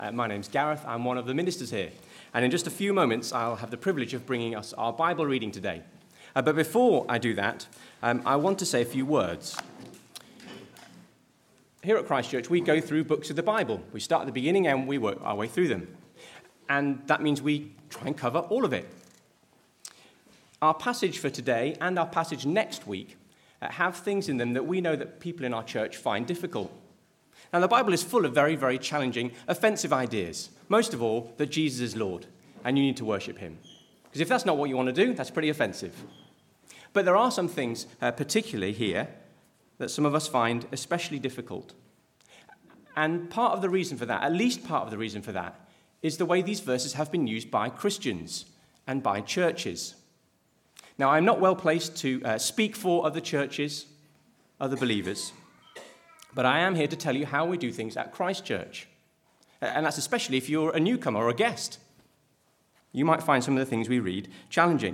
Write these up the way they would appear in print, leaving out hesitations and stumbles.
My name's Gareth. I'm one of the ministers here. And in just a few moments, I'll have the privilege of bringing us our Bible reading today. But before I do that, I want to say a few words. Here at Christ Church, we go through books of the Bible. We start at the beginning and we work our way through them. And that means we try and cover all of it. Our passage for today and our passage next week have things in them that we know that people in our church find difficult. Now, the Bible is full of very, very challenging, offensive ideas. Most of all, that Jesus is Lord, and you need to worship him. Because if that's not what you want to do, that's pretty offensive. But there are some things, particularly here, that some of us find especially difficult. And part of the reason for that, at least part of the reason for that, is the way these verses have been used by Christians and by churches. Now, I'm not well placed to speak for other churches, other believers, but I am here to tell you how we do things at Christ Church. And that's especially if you're a newcomer or a guest. You might find some of the things we read challenging.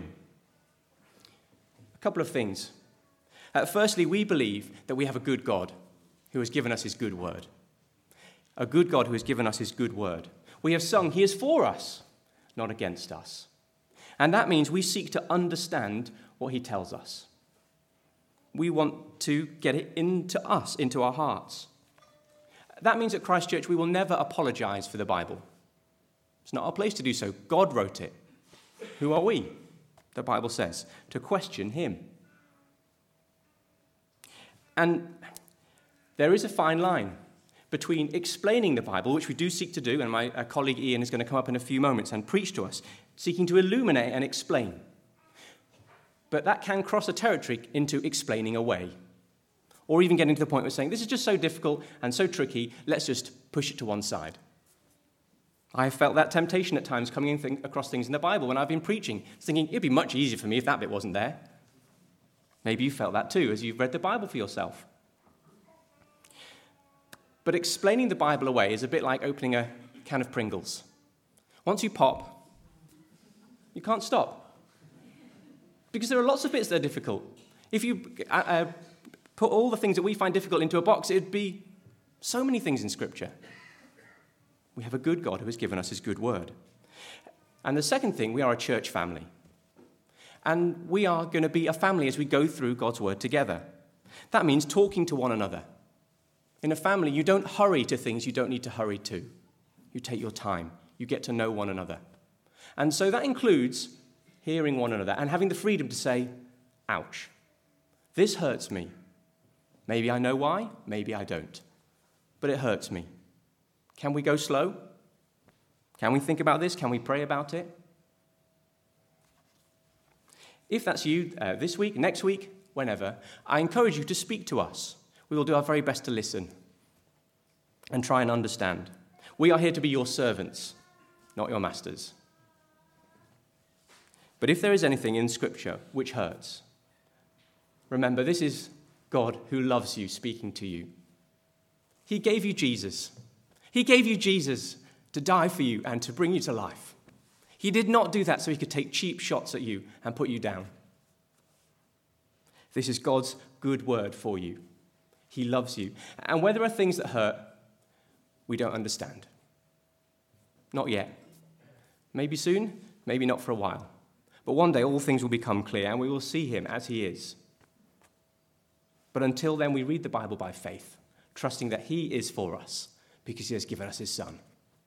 A couple of things. Firstly, we believe that we have a good God who has given us his good word. A good God who has given us his good word. We have sung, he is for us, not against us. And that means we seek to understand what he tells us. We want to get it into us, into our hearts. That means at Christ Church we will never apologize for the Bible. It's not our place to do so. God wrote it. Who are we, the Bible says, to question him? And there is a fine line between explaining the Bible, which we do seek to do, and my colleague Ian is going to come up in a few moments and preach to us, seeking to illuminate and explain. But that can cross a territory into explaining away, or even getting to the point where saying, this is just so difficult and so tricky, let's just push it to one side. I have felt that temptation at times coming across things in the Bible when I've been preaching, thinking it'd be much easier for me if that bit wasn't there. Maybe you felt that too as you've read the Bible for yourself. But explaining the Bible away is a bit like opening a can of Pringles. Once you pop, you can't stop. Because there are lots of bits that are difficult. If you put all the things that we find difficult into a box, it'd be so many things in Scripture. We have a good God who has given us his good word. And the second thing, we are a church family. And we are going to be a family as we go through God's word together. That means talking to one another. In a family, you don't hurry to things you don't need to hurry to. You take your time. You get to know one another. And so that includes hearing one another and having the freedom to say, ouch, this hurts me. Maybe I know why, maybe I don't. But it hurts me. Can we go slow? Can we think about this? Can we pray about it? If that's you this week, next week, whenever, I encourage you to speak to us. We will do our very best to listen and try and understand. We are here to be your servants, not your masters. But if there is anything in Scripture which hurts, remember, this is God who loves you speaking to you. He gave you Jesus. He gave you Jesus to die for you and to bring you to life. He did not do that so he could take cheap shots at you and put you down. This is God's good word for you. He loves you. And where there are things that hurt, we don't understand. Not yet. Maybe soon, maybe not for a while. But one day all things will become clear and we will see him as he is. But until then, we read the Bible by faith, trusting that he is for us because he has given us his Son.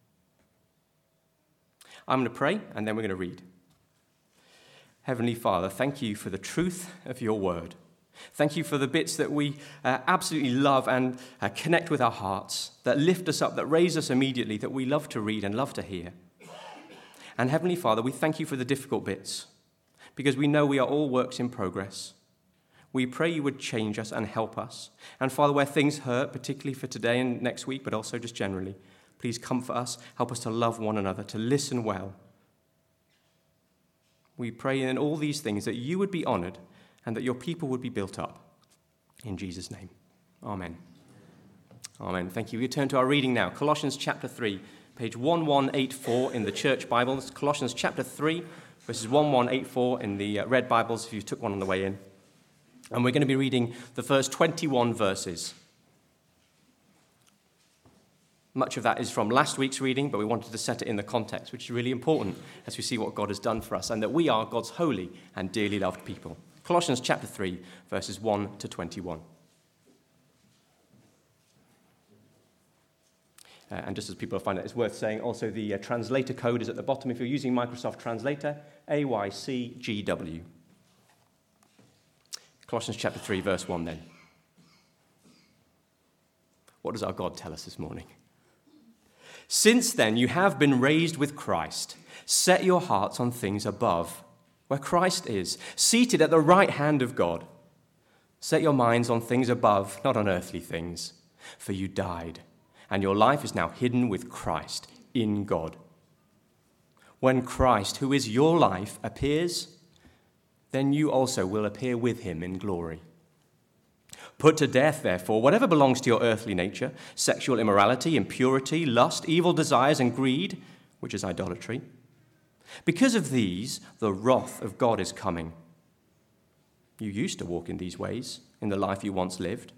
I'm going to pray and then we're going to read. Heavenly Father, thank you for the truth of your word. Thank you for the bits that we absolutely love and connect with our hearts, that lift us up, that raise us immediately, that we love to read and love to hear. And Heavenly Father, we thank you for the difficult bits, because we know we are all works in progress. We pray you would change us and help us. And Father, where things hurt, particularly for today and next week, but also just generally, please comfort us, help us to love one another, to listen well. We pray in all these things that you would be honored and that your people would be built up. In Jesus' name, amen. Amen. Thank you. We turn to our reading now. Colossians chapter 3, page 1184 in the church Bible. It's Colossians chapter 3, verses 1184 in the red Bibles, if you took one on the way in. And we're going to be reading the first 21 verses. Much of that is from last week's reading, but we wanted to set it in the context, which is really important as we see what God has done for us and that we are God's holy and dearly loved people. Colossians chapter 3, verses 1 to 21. And just as people find it, it's worth saying also the translator code is at the bottom if you're using Microsoft Translator, AYCGW. Colossians chapter 3, verse 1 then. What does our God tell us this morning? Since then you have been raised with Christ. Set your hearts on things above, where Christ is, seated at the right hand of God. Set your minds on things above, not on earthly things, for you died, and your life is now hidden with Christ in God. When Christ, who is your life, appears, then you also will appear with him in glory. Put to death, therefore, whatever belongs to your earthly nature, sexual immorality, impurity, lust, evil desires, and greed, which is idolatry. Because of these, the wrath of God is coming. You used to walk in these ways in the life you once lived.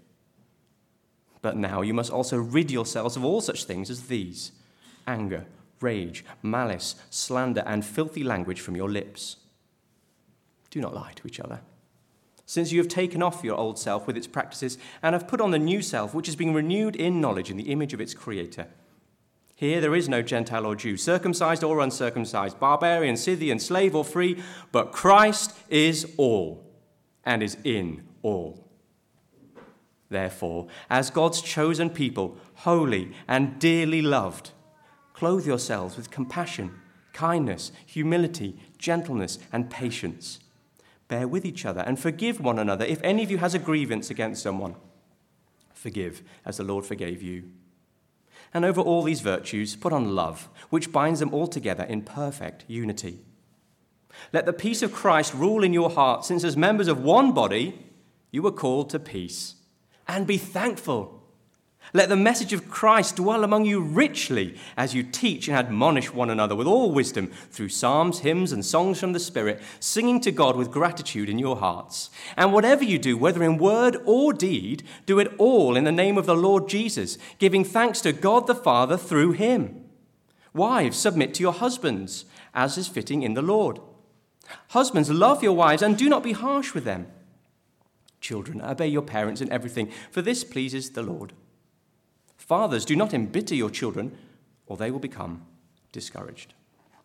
But now you must also rid yourselves of all such things as these: anger, rage, malice, slander, and filthy language from your lips. Do not lie to each other, since you have taken off your old self with its practices and have put on the new self, which is being renewed in knowledge in the image of its Creator. Here there is no Gentile or Jew, circumcised or uncircumcised, barbarian, Scythian, slave or free, but Christ is all and is in all. Therefore, as God's chosen people, holy and dearly loved, clothe yourselves with compassion, kindness, humility, gentleness, and patience. Bear with each other and forgive one another if any of you has a grievance against someone. Forgive as the Lord forgave you. And over all these virtues, put on love, which binds them all together in perfect unity. Let the peace of Christ rule in your hearts, since as members of one body, you were called to peace. And be thankful. Let the message of Christ dwell among you richly as you teach and admonish one another with all wisdom through psalms, hymns, and songs from the Spirit, singing to God with gratitude in your hearts. And whatever you do, whether in word or deed, do it all in the name of the Lord Jesus, giving thanks to God the Father through him. Wives, submit to your husbands, as is fitting in the Lord. Husbands, love your wives and do not be harsh with them. Children, obey your parents in everything, for this pleases the Lord. Fathers, do not embitter your children, or they will become discouraged.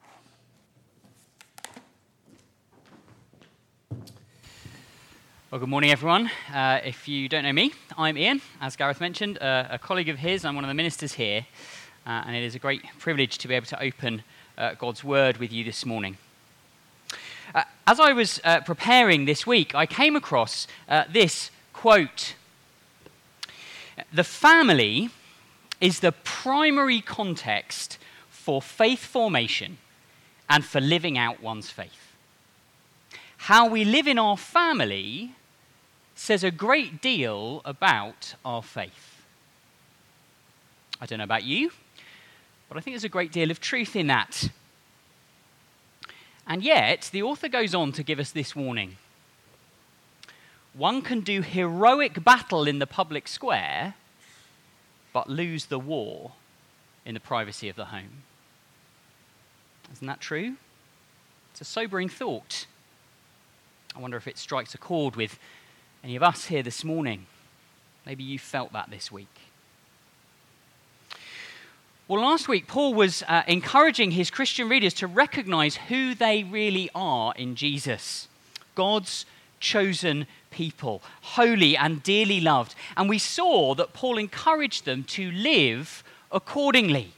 Well, good morning, everyone. If you don't know me, I'm Ian, as Gareth mentioned, a colleague of his. I'm one of the ministers here, and it is a great privilege to be able to open God's Word with you this morning. As I was preparing this week, I came across this quote. The family is the primary context for faith formation and for living out one's faith. How we live in our family says a great deal about our faith. I don't know about you, but I think there's a great deal of truth in that. And yet, the author goes on to give us this warning. One can do heroic battle in the public square, but lose the war in the privacy of the home. Isn't that true? It's a sobering thought. I wonder if it strikes a chord with any of us here this morning. Maybe you felt that this week. Well, last week, Paul was encouraging his Christian readers to recognize who they really are in Jesus. God's chosen people, holy and dearly loved. And we saw that Paul encouraged them to live accordingly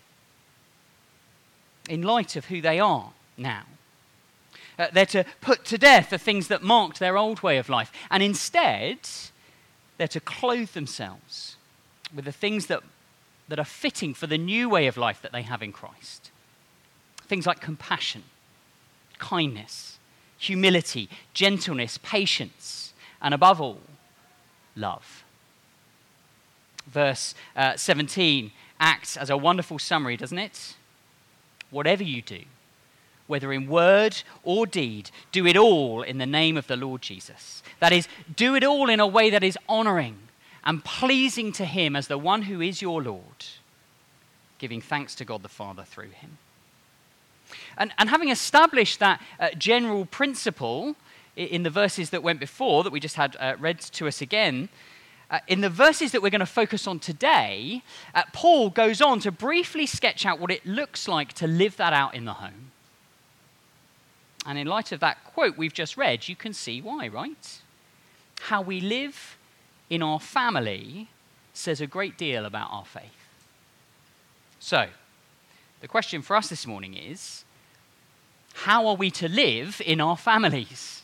in light of who they are now. They're to put to death the things that marked their old way of life, and instead they're to clothe themselves with the things that are fitting for the new way of life that they have in Christ. Things like compassion, kindness, humility, gentleness, patience, and above all, love. Verse 17 acts as a wonderful summary, doesn't it? Whatever you do, whether in word or deed, do it all in the name of the Lord Jesus. That is, do it all in a way that is honoring and pleasing to him as the one who is your Lord. giving thanks to God the Father through him. And having established that general principle in the verses that went before, that we just had read to us again, in the verses that we're going to focus on today, Paul goes on to briefly sketch out what it looks like to live that out in the home. And in light of that quote we've just read, you can see why, right? How we live in our family says a great deal about our faith. So, the question for us this morning is, how are we to live in our families?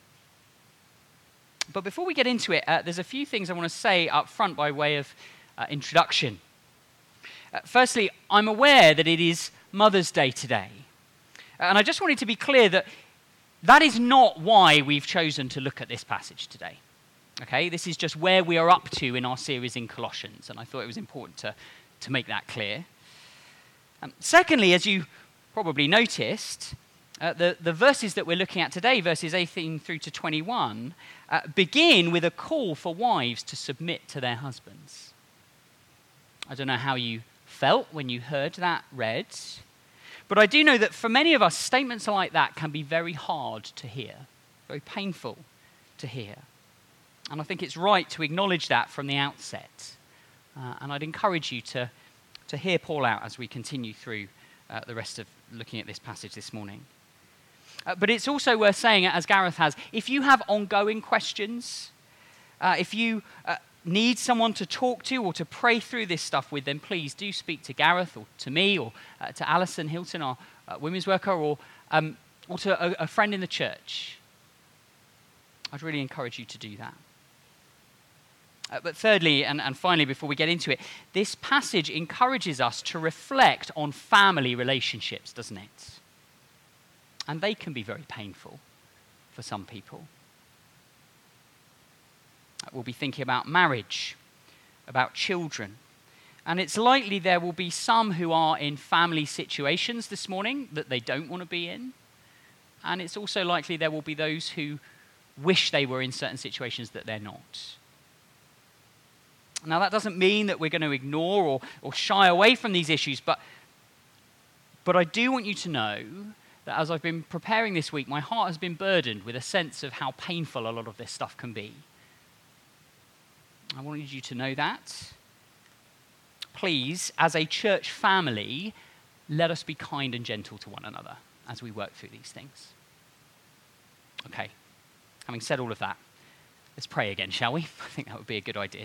But before we get into it, there's a few things I want to say up front by way of introduction. Firstly, I'm aware that it is Mother's Day today. And I just wanted to be clear that that is not why we've chosen to look at this passage today. Okay, this is just where we are up to in our series in Colossians, and I thought it was important to make that clear. Secondly, as you probably noticed, the verses that we're looking at today, verses 18 through to 21, begin with a call for wives to submit to their husbands. I don't know how you felt when you heard that read, but I do know that for many of us, statements like that can be very hard to hear, very painful to hear. And I think it's right to acknowledge that from the outset. And I'd encourage you to hear Paul out as we continue through the rest of looking at this passage this morning. But it's also worth saying, as Gareth has, if you have ongoing questions, if you need someone to talk to or to pray through this stuff with, then please do speak to Gareth or to me or to Alison Hilton, our women's worker, or to a friend in the church. I'd really encourage you to do that. But thirdly, and finally, before we get into it, this passage encourages us to reflect on family relationships, doesn't it? And they can be very painful for some people. We'll be thinking about marriage, about children. And it's likely there will be some who are in family situations this morning that they don't want to be in. And it's also likely there will be those who wish they were in certain situations that they're not. Now, that doesn't mean that we're going to ignore or shy away from these issues, but I do want you to know that as I've been preparing this week, my heart has been burdened with a sense of how painful a lot of this stuff can be. I wanted you to know that. Please, as a church family, let us be kind and gentle to one another as we work through these things. Okay, having said all of that, let's pray again, shall we? I think that would be a good idea.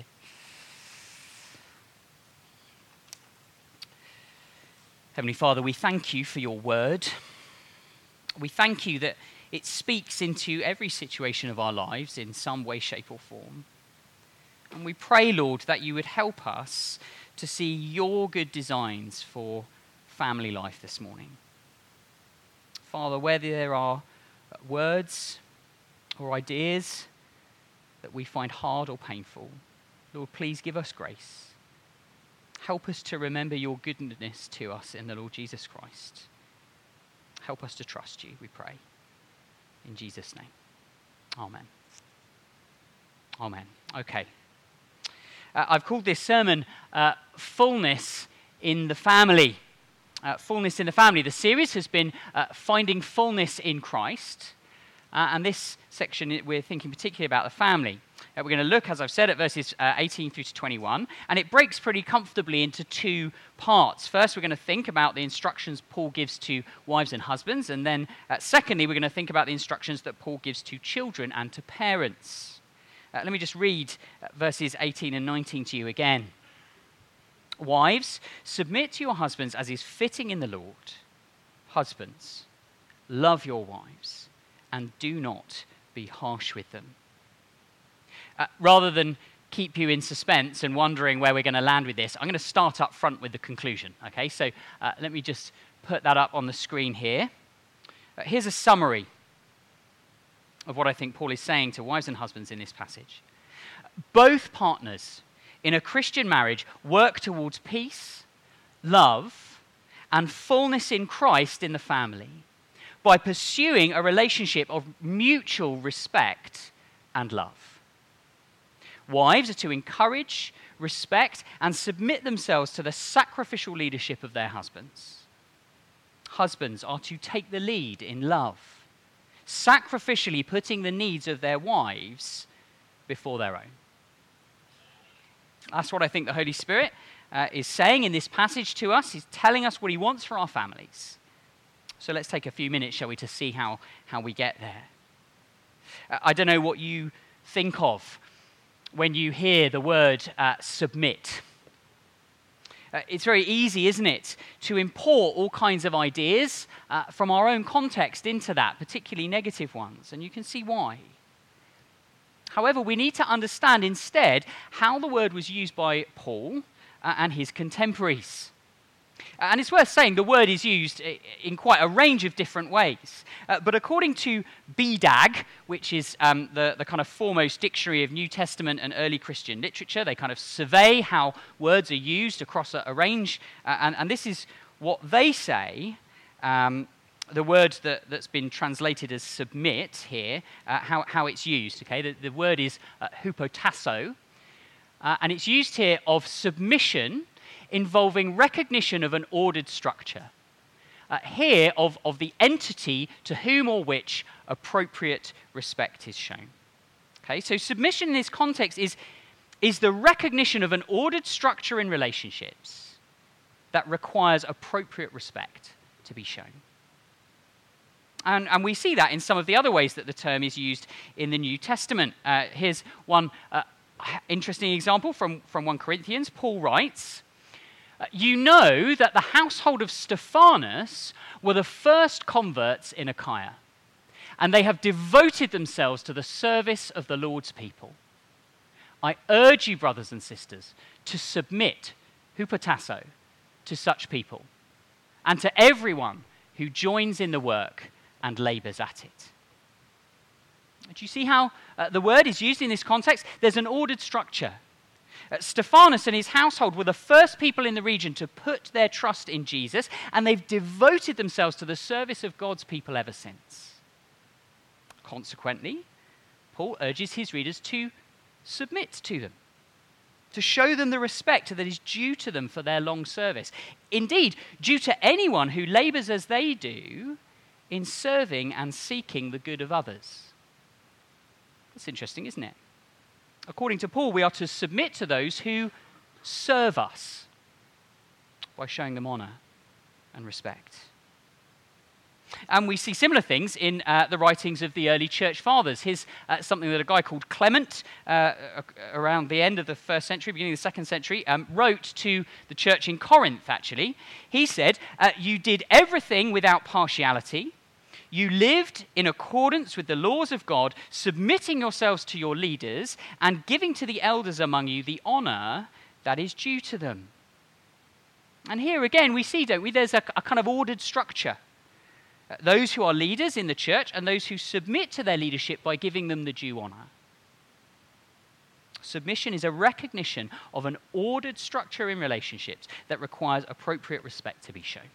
Heavenly Father, we thank you for your word. We thank you that it speaks into every situation of our lives in some way, shape, or form. And we pray, Lord, that you would help us to see your good designs for family life this morning. Father, whether there are words or ideas that we find hard or painful, Lord, please give us grace. Help us to remember your goodness to us in the Lord Jesus Christ. Help us to trust you, we pray. In Jesus' name. Amen. Amen. Okay. I've called this sermon Fullness in the Family. Fullness in the Family. The series has been Finding Fullness in Christ. And this section, we're thinking particularly about the family. We're going to look, as I've said, at verses 18 through to 21. And it breaks pretty comfortably into two parts. First, we're going to think about the instructions Paul gives to wives and husbands. And then, secondly, we're going to think about the instructions that Paul gives to children and to parents. Let me just read verses 18 and 19 to you again. Wives, submit to your husbands as is fitting in the Lord. Husbands, love your wives and do not be harsh with them. Rather than keep you in suspense and wondering where we're going to land with this, I'm going to start up front with the conclusion. Okay, so let me just put that up on the screen here. Here's a summary of what I think Paul is saying to wives and husbands in this passage. Both partners in a Christian marriage work towards peace, love, and fullness in Christ in the family by pursuing a relationship of mutual respect and love. Wives are to encourage, respect, and submit themselves to the sacrificial leadership of their husbands. Husbands are to take the lead in love, sacrificially putting the needs of their wives before their own. That's what I think the Holy Spirit is saying in this passage to us. He's telling us what he wants for our families. So let's take a few minutes, shall we, to see how we get there. I don't know what you think of when you hear the word submit. It's very easy, isn't it, to import all kinds of ideas from our own context into that, particularly negative ones, and you can see why. However, we need to understand instead how the word was used by Paul and his contemporaries. And it's worth saying the word is used in quite a range of different ways. But according to BDAG, which is the kind of foremost dictionary of New Testament and early Christian literature, they kind of survey how words are used across a range. And this is what they say, the word that's been translated as submit here, how it's used. Okay, the word is hupotasso. And it's used here of submission involving recognition of an ordered structure. Here, of the entity to whom or which appropriate respect is shown. Okay, so submission in this context is the recognition of an ordered structure in relationships that requires appropriate respect to be shown. And we see that in some of the other ways that the term is used in the New Testament. Here's one interesting example from 1 Corinthians. Paul writes, "You know that the household of Stephanas were the first converts in Achaia, and they have devoted themselves to the service of the Lord's people. I urge you, brothers and sisters, to submit, hupotasso, to such people, and to everyone who joins in the work and labors at it." Do you see how the word is used in this context? There's an ordered structure. Stephanas and his household were the first people in the region to put their trust in Jesus, and they've devoted themselves to the service of God's people ever since. Consequently, Paul urges his readers to submit to them, to show them the respect that is due to them for their long service. Indeed, due to anyone who labors as they do in serving and seeking the good of others. That's interesting, isn't it? According to Paul, we are to submit to those who serve us by showing them honor and respect. And we see similar things in the writings of the early church fathers. Here's something that a guy called Clement, around the end of the first century, beginning of the second century, wrote to the church in Corinth, actually. He said, "You did everything without partiality. You lived in accordance with the laws of God, submitting yourselves to your leaders and giving to the elders among you the honor that is due to them." And here again we see, don't we, there's a kind of ordered structure. Those who are leaders in the church and those who submit to their leadership by giving them the due honor. Submission is a recognition of an ordered structure in relationships that requires appropriate respect to be shown.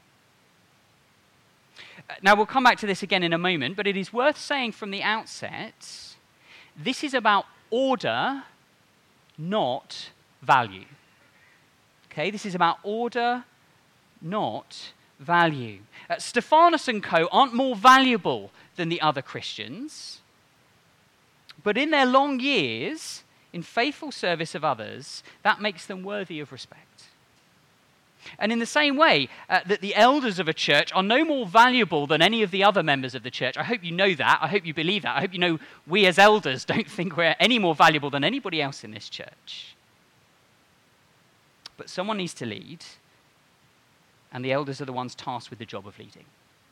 Now, we'll come back to this again in a moment, but it is worth saying from the outset, this is about order, not value. Okay, this is about order, not value. Stephanas and co. aren't more valuable than the other Christians, but in their long years, in faithful service of others, that makes them worthy of respect. And in the same way that the elders of a church are no more valuable than any of the other members of the church. I hope you know that. I hope you believe that. I hope you know we as elders don't think we're any more valuable than anybody else in this church. But someone needs to lead, and the elders are the ones tasked with the job of leading.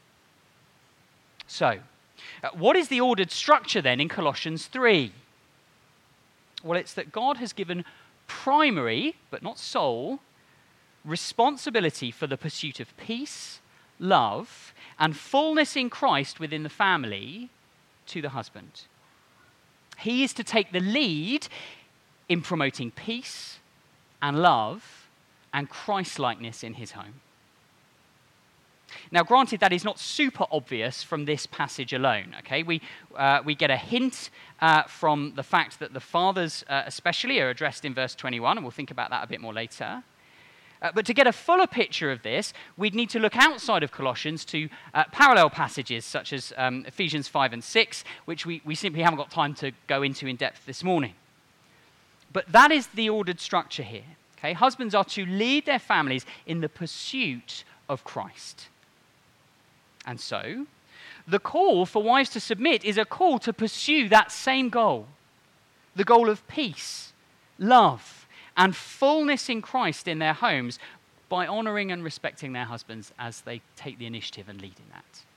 So, what is the ordered structure then in Colossians 3? Well, it's that God has given primary, but not sole, responsibility for the pursuit of peace, love, and fullness in Christ within the family to the husband. He is to take the lead in promoting peace and love and Christ-likeness in his home. Now, granted, that is not super obvious from this passage alone, okay? We get a hint from the fact that the fathers especially are addressed in verse 21, and we'll think about that a bit more later. But to get a fuller picture of this, we'd need to look outside of Colossians to parallel passages such as Ephesians 5 and 6, which we simply haven't got time to go into in depth this morning. But that is the ordered structure here. Okay? Husbands are to lead their families in the pursuit of Christ. And so, the call for wives to submit is a call to pursue that same goal, the goal of peace, love, and fullness in Christ in their homes by honoring and respecting their husbands as they take the initiative and lead in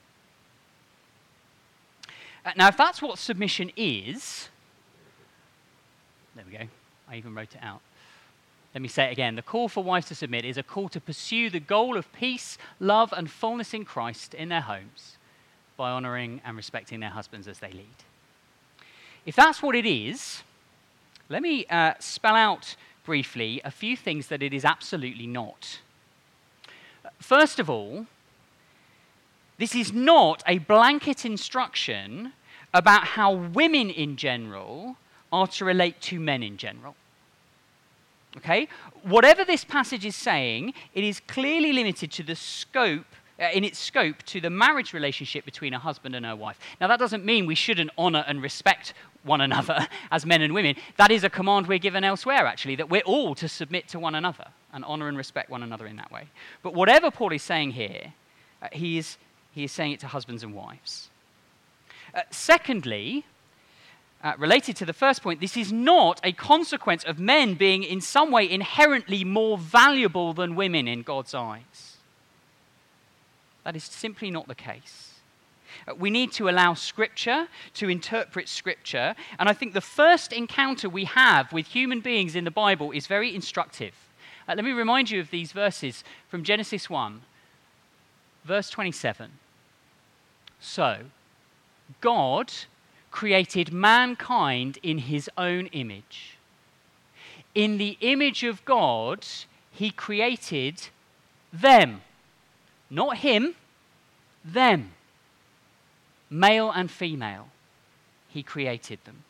that. Now, if that's what submission is, there we go, I even wrote it out. Let me say it again. The call for wives to submit is a call to pursue the goal of peace, love, and fullness in Christ in their homes by honoring and respecting their husbands as they lead. If that's what it is, let me spell out briefly a few things that it is absolutely not. First of all, this is not a blanket instruction about how women in general are to relate to men in general. Okay? Whatever this passage is saying, it is clearly limited to the scope, in its scope, to the marriage relationship between a husband and a wife. Now, that doesn't mean we shouldn't honor and respect one another as men and women. That is a command we're given elsewhere, actually, that we're all to submit to one another and honor and respect one another in that way. But whatever Paul is saying here, he is saying it to husbands and wives. Secondly, related to the first point, this is not a consequence of men being in some way inherently more valuable than women in God's eyes. That is simply not the case. We need to allow Scripture to interpret Scripture, and I think the first encounter we have with human beings in the Bible is very instructive. Let me remind you of these verses from Genesis 1, verse 27. So, God created mankind in his own image. In the image of God, he created them. Not him, them. Male and female, he created them.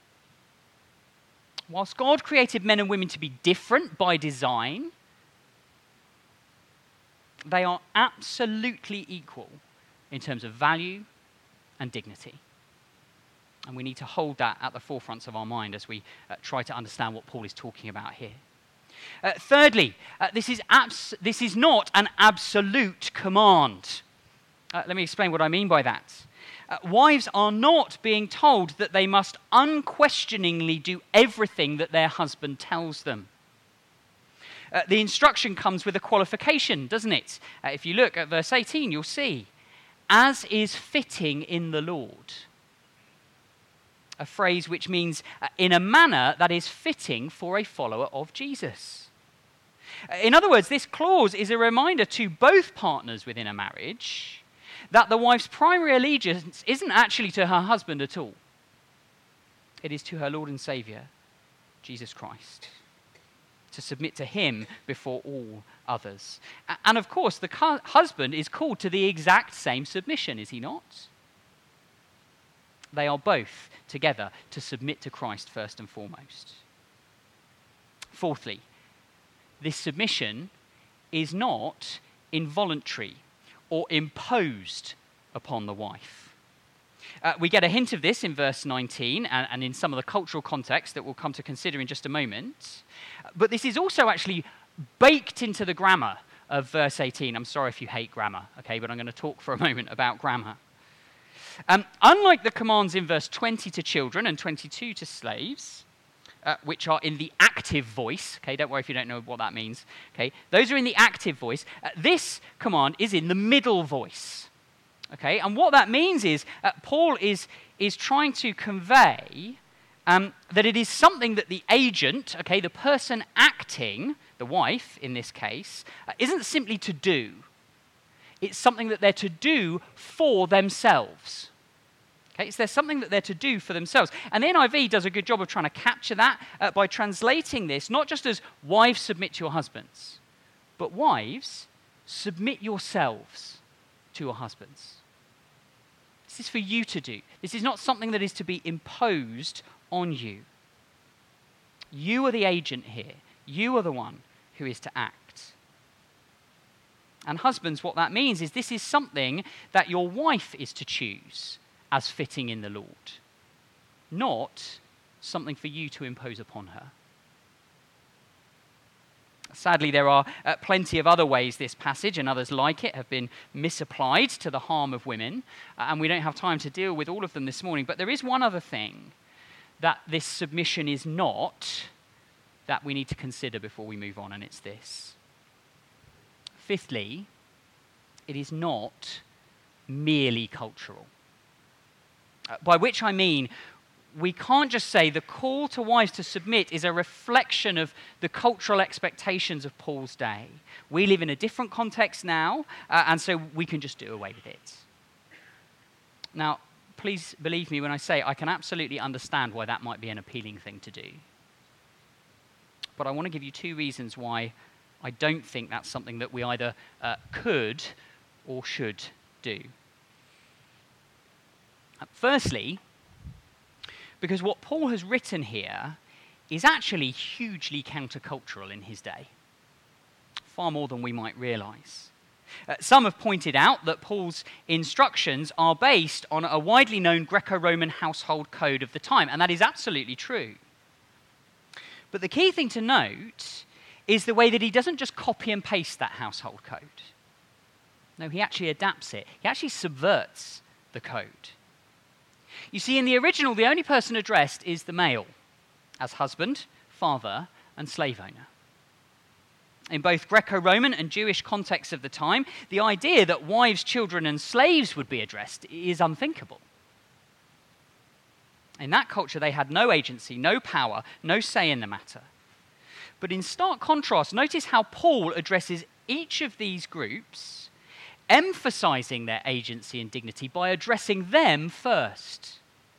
Whilst God created men and women to be different by design, they are absolutely equal in terms of value and dignity. And we need to hold that at the forefront of our mind as we try to understand what Paul is talking about here. Thirdly, this is not an absolute command. Let me explain what I mean by that. Wives are not being told that they must unquestioningly do everything that their husband tells them. The instruction comes with a qualification, doesn't it? If you look at verse 18, you'll see, as is fitting in the Lord. A phrase which means in a manner that is fitting for a follower of Jesus. In other words, this clause is a reminder to both partners within a marriage that the wife's primary allegiance isn't actually to her husband at all. It is to her Lord and Saviour, Jesus Christ, to submit to him before all others. And of course, the husband is called to the exact same submission, is he not? They are both together to submit to Christ first and foremost. Fourthly, this submission is not involuntary or imposed upon the wife. We get a hint of this in verse 19 and in some of the cultural context that we'll come to consider in just a moment. But this is also actually baked into the grammar of verse 18. I'm sorry if you hate grammar, okay, but I'm going to talk for a moment about grammar. Unlike the commands in verse 20 to children and 22 to slaves, which are in the active voice, okay, don't worry if you don't know what that means, okay, those are in the active voice. This command is in the middle voice, okay, and what that means is Paul is trying to convey that it is something that the agent, okay, the person acting, the wife in this case, isn't simply to do. It's something that they're to do for themselves. Okay, so there's something that they're to do for themselves. And the NIV does a good job of trying to capture that by translating this not just as wives submit to your husbands, but wives submit yourselves to your husbands. This is for you to do. This is not something that is to be imposed on you. You are the agent here. You are the one who is to act. And husbands, what that means is this is something that your wife is to choose as fitting in the Lord, not something for you to impose upon her. Sadly, there are plenty of other ways this passage and others like it have been misapplied to the harm of women, and we don't have time to deal with all of them this morning. But there is one other thing that this submission is not that we need to consider before we move on, and it's this. Fifthly, it is not merely cultural. By which I mean, we can't just say the call to wives to submit is a reflection of the cultural expectations of Paul's day. We live in a different context now, and so we can just do away with it. Now, please believe me when I say I can absolutely understand why that might be an appealing thing to do. But I want to give you two reasons why I don't think that's something that we either could or should do. Firstly, because what Paul has written here is actually hugely countercultural in his day, far more than we might realize. Some have pointed out that Paul's instructions are based on a widely known Greco-Roman household code of the time, and that is absolutely true. But the key thing to note is the way that he doesn't just copy and paste that household code. No, he actually adapts it. He actually subverts the code. You see, in the original, the only person addressed is the male, as husband, father, and slave owner. In both Greco-Roman and Jewish contexts of the time, the idea that wives, children, and slaves would be addressed is unthinkable. In that culture, they had no agency, no power, no say in the matter. But in stark contrast, notice how Paul addresses each of these groups, emphasizing their agency and dignity by addressing them first,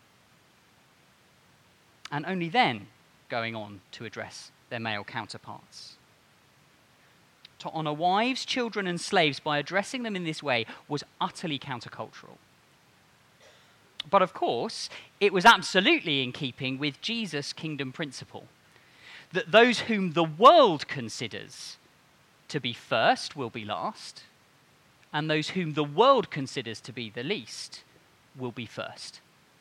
and only then going on to address their male counterparts. To honor wives, children, and slaves by addressing them in this way was utterly countercultural. But of course, it was absolutely in keeping with Jesus' kingdom principle, that those whom the world considers to be first will be last, and those whom the world considers to be the least will be first.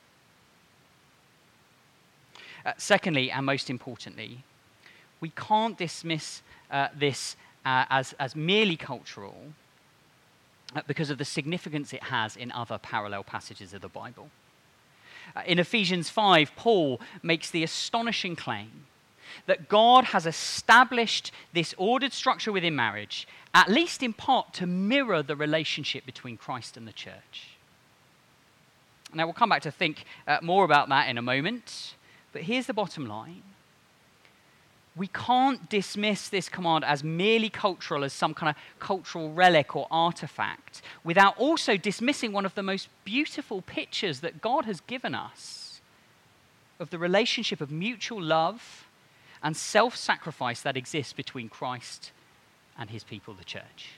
Secondly, and most importantly, we can't dismiss this as merely cultural because of the significance it has in other parallel passages of the Bible. In Ephesians 5, Paul makes the astonishing claim that God has established this ordered structure within marriage, at least in part to mirror the relationship between Christ and the church. Now, we'll come back to think more about that in a moment, but here's the bottom line. We can't dismiss this command as merely cultural, as some kind of cultural relic or artifact, without also dismissing one of the most beautiful pictures that God has given us of the relationship of mutual love and self-sacrifice that exists between Christ and his people, the church.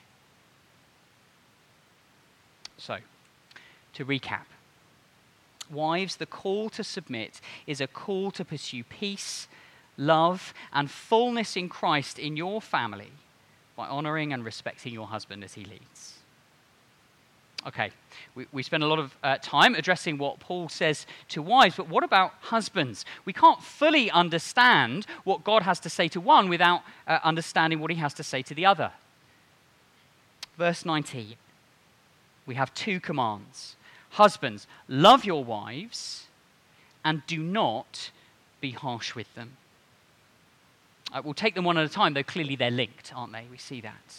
So, to recap, wives, the call to submit is a call to pursue peace, love, and fullness in Christ in your family by honoring and respecting your husband as he leads. Okay, we spent a lot of time addressing what Paul says to wives, but what about husbands? We can't fully understand what God has to say to one without understanding what he has to say to the other. Verse 19, we have two commands. Husbands, love your wives and do not be harsh with them. We'll take them one at a time, though clearly they're linked, aren't they? We see that.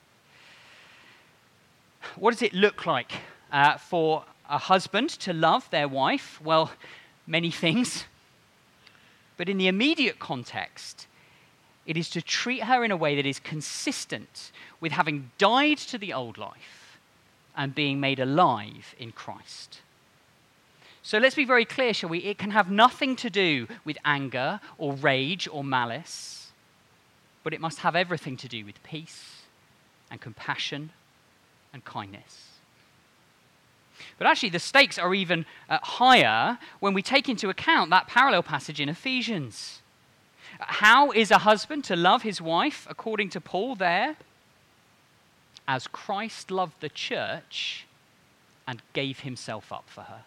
What does it look like for a husband to love their wife? Well, many things. But in the immediate context, it is to treat her in a way that is consistent with having died to the old life and being made alive in Christ. So let's be very clear, shall we? It can have nothing to do with anger or rage or malice, but it must have everything to do with peace and compassion and kindness. But actually, the stakes are even higher when we take into account that parallel passage in Ephesians. How is a husband to love his wife, according to Paul there? As Christ loved the church and gave himself up for her.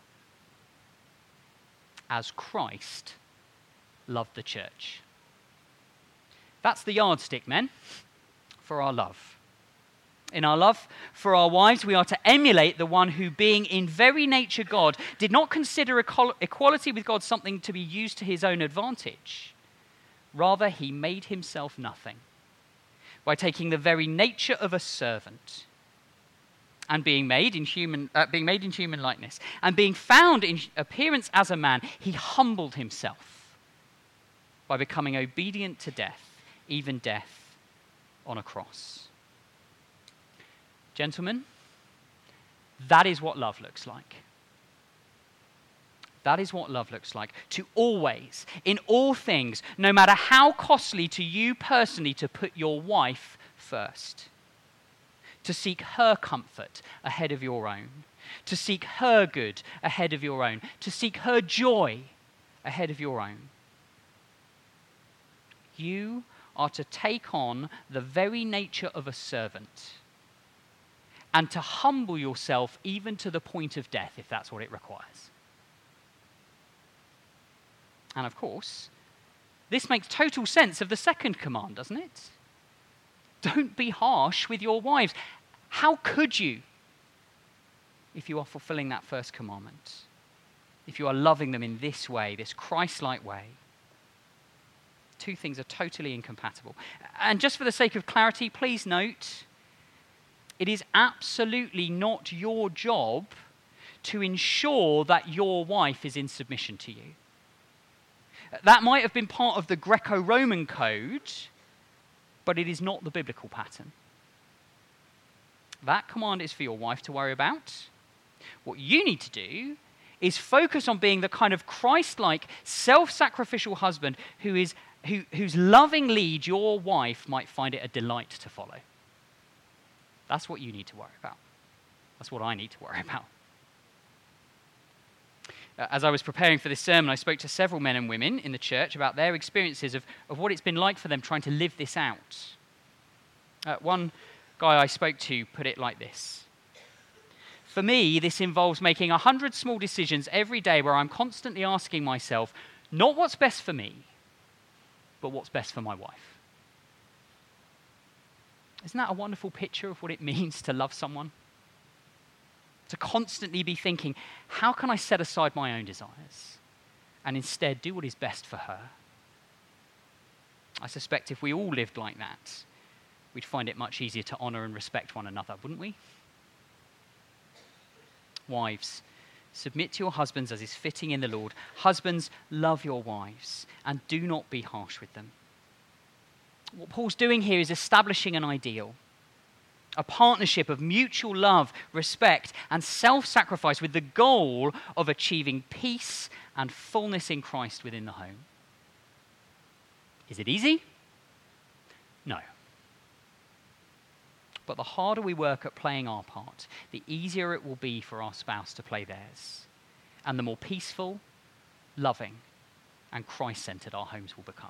As Christ loved the church. That's the yardstick, men, for our love. In our love for our wives, we are to emulate the one who, being in very nature God, did not consider equality with God something to be used to his own advantage. Rather, he made himself nothing by taking the very nature of a servant and being made in human likeness, and being found in appearance as a man, he humbled himself by becoming obedient to death, even death on a cross. Gentlemen, that is what love looks like. That is what love looks like. To always, in all things, no matter how costly to you personally, to put your wife first. To seek her comfort ahead of your own. To seek her good ahead of your own. To seek her joy ahead of your own. You are to take on the very nature of a servant and to humble yourself even to the point of death, if that's what it requires. And of course, this makes total sense of the second command, doesn't it? Don't be harsh with your wives. How could you if you are fulfilling that first commandment? If you are loving them in this way, this Christ-like way? Two things are totally incompatible. And just for the sake of clarity, please note, it is absolutely not your job to ensure that your wife is in submission to you. That might have been part of the Greco-Roman code, but it is not the biblical pattern. That command is for your wife to worry about. What you need to do is focus on being the kind of Christ-like, self-sacrificial husband whose loving lead your wife might find it a delight to follow. That's what you need to worry about. That's what I need to worry about. As I was preparing for this sermon, I spoke to several men and women in the church about their experiences of what it's been like for them trying to live this out. One guy I spoke to put it like this. For me, this involves making 100 small decisions every day where I'm constantly asking myself, not what's best for me, but what's best for my wife. Isn't that a wonderful picture of what it means to love someone? To constantly be thinking, how can I set aside my own desires and instead do what is best for her? I suspect if we all lived like that, we'd find it much easier to honor and respect one another, wouldn't we? Wives, submit to your husbands as is fitting in the Lord. Husbands, love your wives and do not be harsh with them. What Paul's doing here is establishing an ideal. A partnership of mutual love, respect, and self-sacrifice with the goal of achieving peace and fullness in Christ within the home. Is it easy? No. But the harder we work at playing our part, the easier it will be for our spouse to play theirs. And the more peaceful, loving, and Christ-centered our homes will become.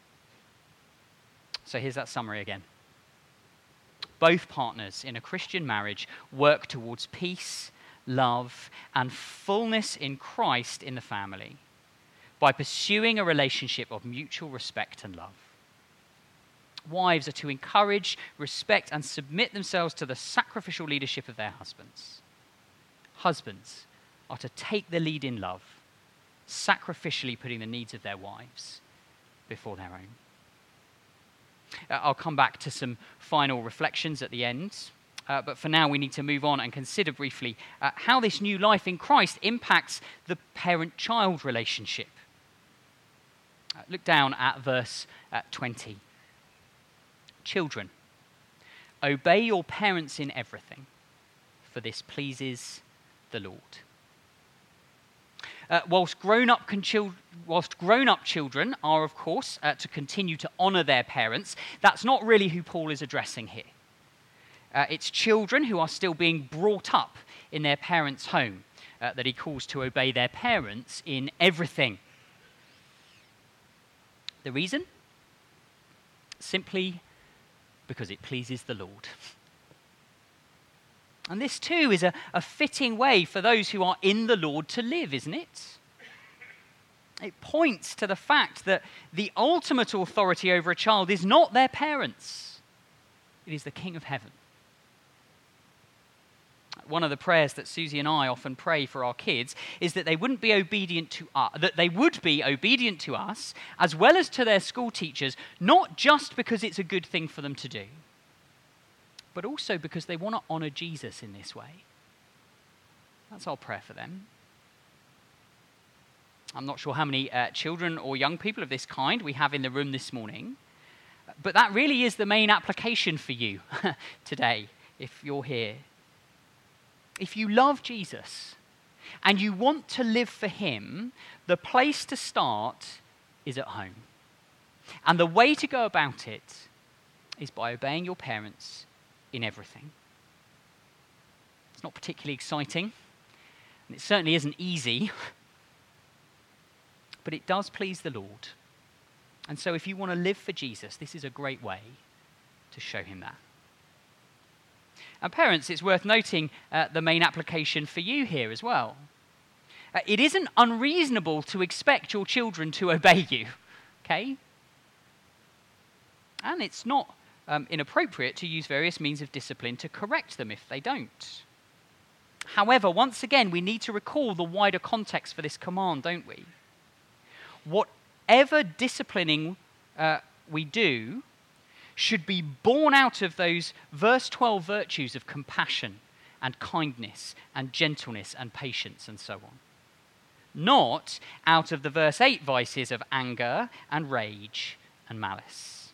So here's that summary again. Both partners in a Christian marriage work towards peace, love, and fullness in Christ in the family by pursuing a relationship of mutual respect and love. Wives are to encourage, respect, and submit themselves to the sacrificial leadership of their husbands. Husbands are to take the lead in love, sacrificially putting the needs of their wives before their own. I'll come back to some final reflections at the end, but for now we need to move on and consider briefly how this new life in Christ impacts the parent-child relationship. Look down at verse 20. Children, obey your parents in everything, for this pleases the Lord. Whilst grown-up children are, of course, to continue to honour their parents, that's not really who Paul is addressing here. It's children who are still being brought up in their parents' home, that he calls to obey their parents in everything. The reason? Simply because it pleases the Lord. And this too is a fitting way for those who are in the Lord to live, isn't it? It points to the fact that the ultimate authority over a child is not their parents. It is the King of Heaven. One of the prayers that Susie and I often pray for our kids is that they wouldn't be obedient to us, that they would be obedient to us as well as to their school teachers, not just because it's a good thing for them to do, but also because they want to honor Jesus in this way. That's our prayer for them. I'm not sure how many children or young people of this kind we have in the room this morning, but that really is the main application for you today, if you're here. If you love Jesus and you want to live for him, the place to start is at home. And the way to go about it is by obeying your parents in everything. It's not particularly exciting, and it certainly isn't easy, but it does please the Lord. And so if you want to live for Jesus, this is a great way to show him that. And parents, it's worth noting the main application for you here as well. It isn't unreasonable to expect your children to obey you, okay? And it's not inappropriate to use various means of discipline to correct them if they don't. However, once again, we need to recall the wider context for this command, don't we? Whatever disciplining we do should be born out of those verse 12 virtues of compassion and kindness and gentleness and patience and so on. Not out of the verse 8 vices of anger and rage and malice.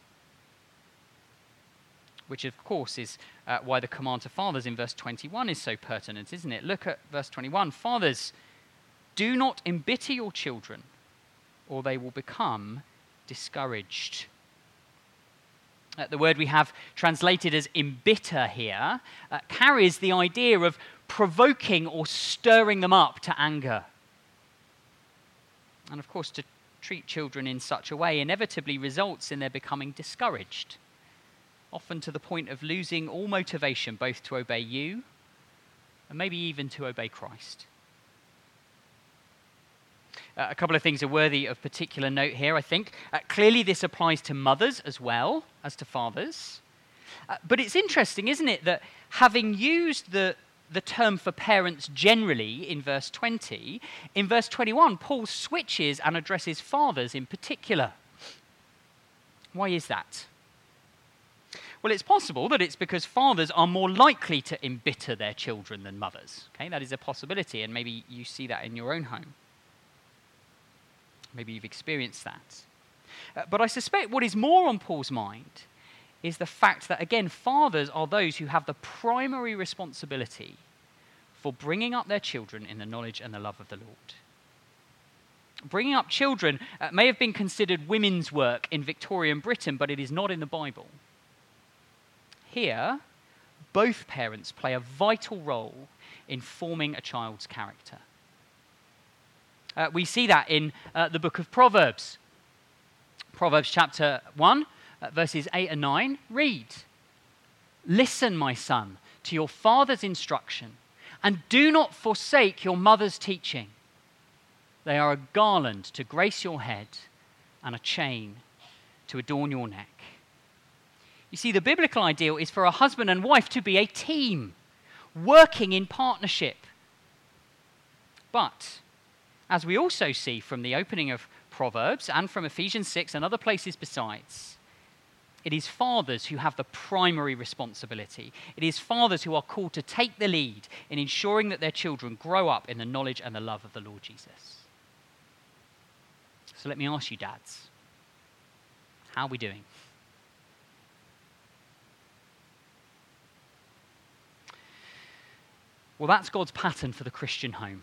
Which of course is why the command to fathers in verse 21 is so pertinent, isn't it? Look at verse 21. Fathers, do not embitter your children, or they will become discouraged. The word we have translated as embitter here carries the idea of provoking or stirring them up to anger. And of course, to treat children in such a way inevitably results in their becoming discouraged, often to the point of losing all motivation both to obey you and maybe even to obey Christ. A couple of things are worthy of particular note here, I think. Clearly, this applies to mothers as well as to fathers. But it's interesting, isn't it, that having used the term for parents generally in verse 20, in verse 21, Paul switches and addresses fathers in particular. Why is that? Well, it's possible that it's because fathers are more likely to embitter their children than mothers. Okay, that is a possibility, and maybe you see that in your own home. Maybe you've experienced that. But I suspect what is more on Paul's mind is the fact that, again, fathers are those who have the primary responsibility for bringing up their children in the knowledge and the love of the Lord. Bringing up children may have been considered women's work in Victorian Britain, but it is not in the Bible. Here, both parents play a vital role in forming a child's character. We see that in the book of Proverbs. Proverbs chapter 1, verses 8 and 9, read, "Listen, my son, to your father's instruction, and do not forsake your mother's teaching. They are a garland to grace your head and a chain to adorn your neck." You see, the biblical ideal is for a husband and wife to be a team, working in partnership. But as we also see from the opening of Proverbs and from Ephesians 6 and other places besides, it is fathers who have the primary responsibility. It is fathers who are called to take the lead in ensuring that their children grow up in the knowledge and the love of the Lord Jesus. So let me ask you, dads, how are we doing? Well, that's God's pattern for the Christian home.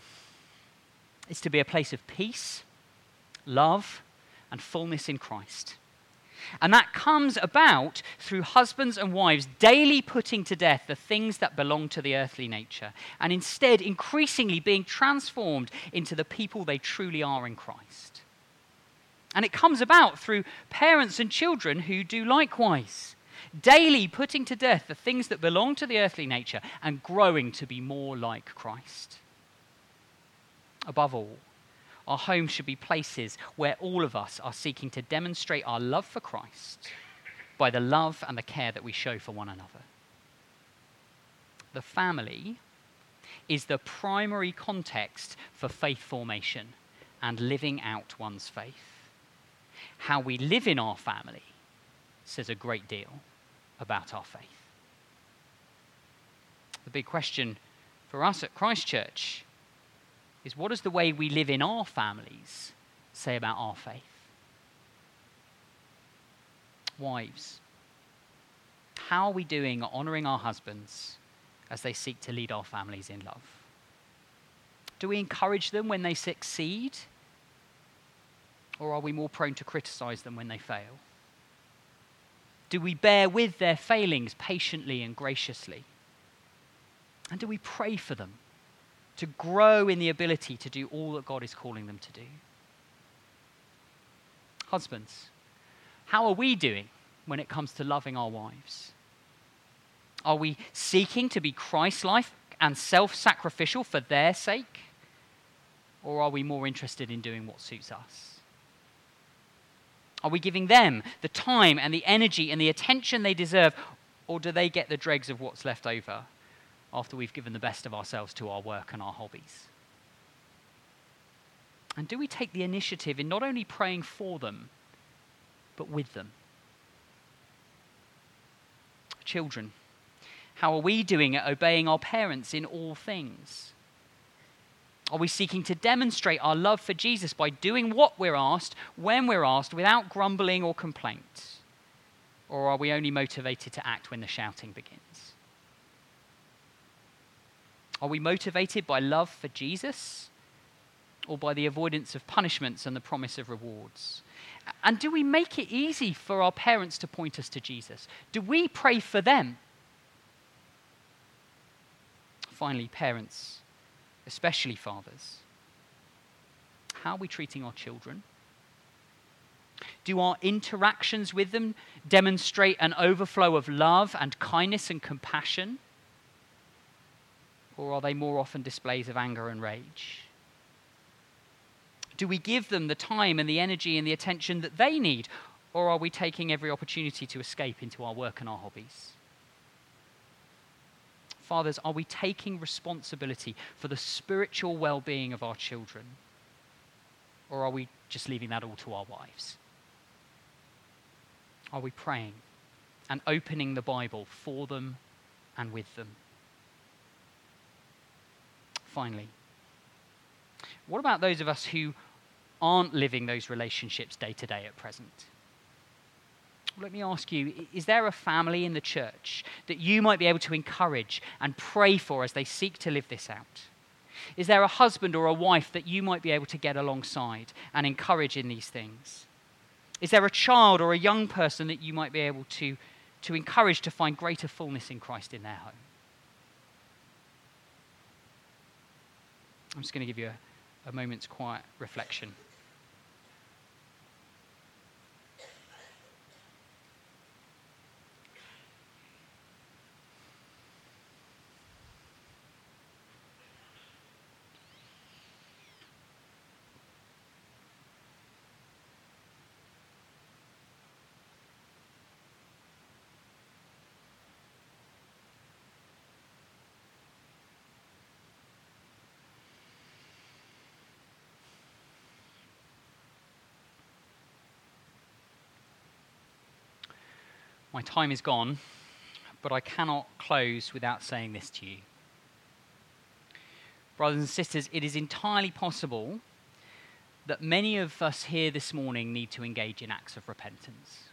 It's to be a place of peace, love, and fullness in Christ. And that comes about through husbands and wives daily putting to death the things that belong to the earthly nature, and instead increasingly being transformed into the people they truly are in Christ. And it comes about through parents and children who do likewise, daily putting to death the things that belong to the earthly nature and growing to be more like Christ. Above all, our homes should be places where all of us are seeking to demonstrate our love for Christ by the love and the care that we show for one another. The family is the primary context for faith formation and living out one's faith. How we live in our family says a great deal about our faith. The big question for us at Christ Church is, what does the way we live in our families say about our faith? Wives, how are we doing at honouring our husbands as they seek to lead our families in love? Do we encourage them when they succeed? Or are we more prone to criticise them when they fail? Do we bear with their failings patiently and graciously? And do we pray for them to grow in the ability to do all that God is calling them to do? Husbands, how are we doing when it comes to loving our wives? Are we seeking to be Christ-like and self-sacrificial for their sake? Or are we more interested in doing what suits us? Are we giving them the time and the energy and the attention they deserve, or do they get the dregs of what's left over after we've given the best of ourselves to our work and our hobbies? And do we take the initiative in not only praying for them, but with them? Children, how are we doing at obeying our parents in all things? Are we seeking to demonstrate our love for Jesus by doing what we're asked, when we're asked, without grumbling or complaint? Or are we only motivated to act when the shouting begins? Are we motivated by love for Jesus, or by the avoidance of punishments and the promise of rewards? And do we make it easy for our parents to point us to Jesus? Do we pray for them? Finally, parents, especially fathers, how are we treating our children? Do our interactions with them demonstrate an overflow of love and kindness and compassion? Or are they more often displays of anger and rage? Do we give them the time and the energy and the attention that they need? Or are we taking every opportunity to escape into our work and our hobbies? Fathers, are we taking responsibility for the spiritual well-being of our children? Or are we just leaving that all to our wives? Are we praying and opening the Bible for them and with them? Finally, what about those of us who aren't living those relationships day to day at present? Let me ask you, is there a family in the church that you might be able to encourage and pray for as they seek to live this out? Is there a husband or a wife that you might be able to get alongside and encourage in these things? Is there a child or a young person that you might be able to encourage to find greater fullness in Christ in their home? I'm just going to give you a moment's quiet reflection. My time is gone, but I cannot close without saying this to you. Brothers and sisters, it is entirely possible that many of us here this morning need to engage in acts of repentance.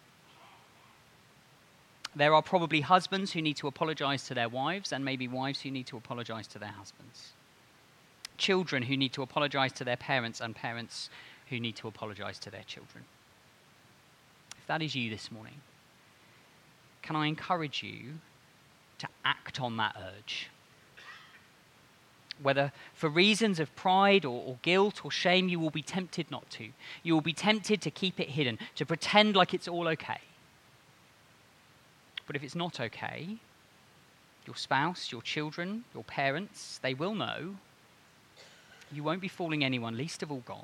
There are probably husbands who need to apologize to their wives, and maybe wives who need to apologize to their husbands. Children who need to apologize to their parents, and parents who need to apologize to their children. if that is you this morning, can I encourage you to act on that urge? Whether for reasons of pride or guilt or shame, you will be tempted not to. You will be tempted to keep it hidden, to pretend like it's all okay. But if it's not okay, your spouse, your children, your parents, they will know. You won't be fooling anyone, least of all God.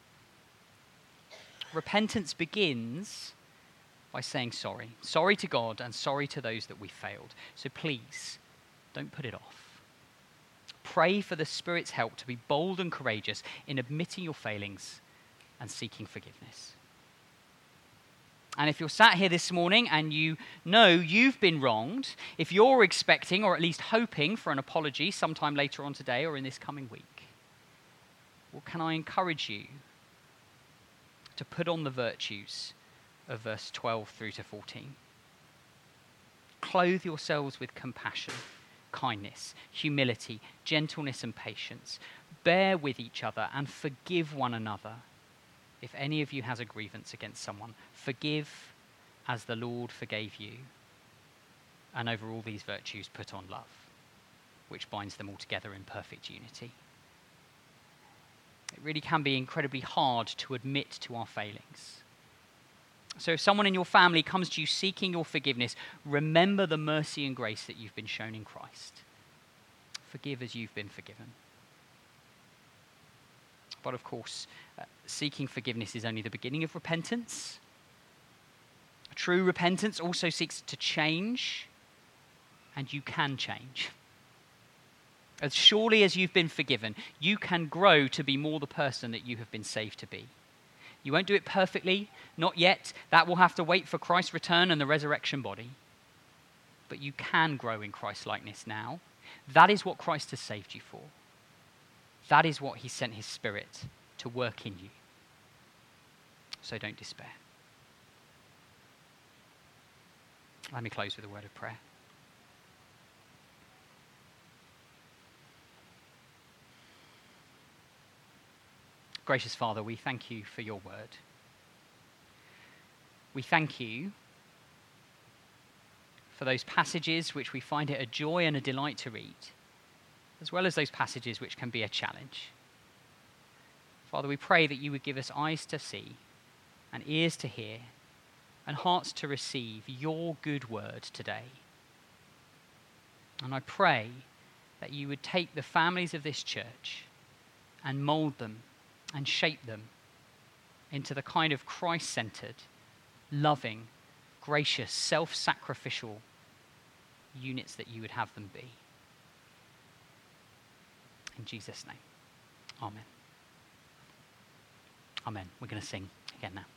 Repentance begins by saying sorry. Sorry to God and sorry to those that we failed. So please, don't put it off. Pray for the Spirit's help to be bold and courageous in admitting your failings and seeking forgiveness. And if you're sat here this morning and you know you've been wronged, if you're expecting or at least hoping for an apology sometime later on today or in this coming week, well, can I encourage you to put on the virtues of verse 12 through to 14? Clothe yourselves with compassion, kindness, humility, gentleness, and patience. Bear with each other and forgive one another. If any of you has a grievance against someone, forgive as the Lord forgave you. And over all these virtues, put on love, which binds them all together in perfect unity. It really can be incredibly hard to admit to our failings. So if someone in your family comes to you seeking your forgiveness, remember the mercy and grace that you've been shown in Christ. Forgive as you've been forgiven. But of course, seeking forgiveness is only the beginning of repentance. True repentance also seeks to change, and you can change. As surely as you've been forgiven, you can grow to be more the person that you have been saved to be. You won't do it perfectly, not yet. That will have to wait for Christ's return and the resurrection body. But you can grow in Christ-likeness now. That is what Christ has saved you for. That is what he sent his Spirit to work in you. So don't despair. Let me close with a word of prayer. Gracious Father, we thank you for your word. We thank you for those passages which we find it a joy and a delight to read, as well as those passages which can be a challenge. Father, we pray that you would give us eyes to see and ears to hear and hearts to receive your good word today. And I pray that you would take the families of this church and mold them and shape them into the kind of Christ-centered, loving, gracious, self-sacrificial units that you would have them be. In Jesus' name, amen. Amen. We're going to sing again now.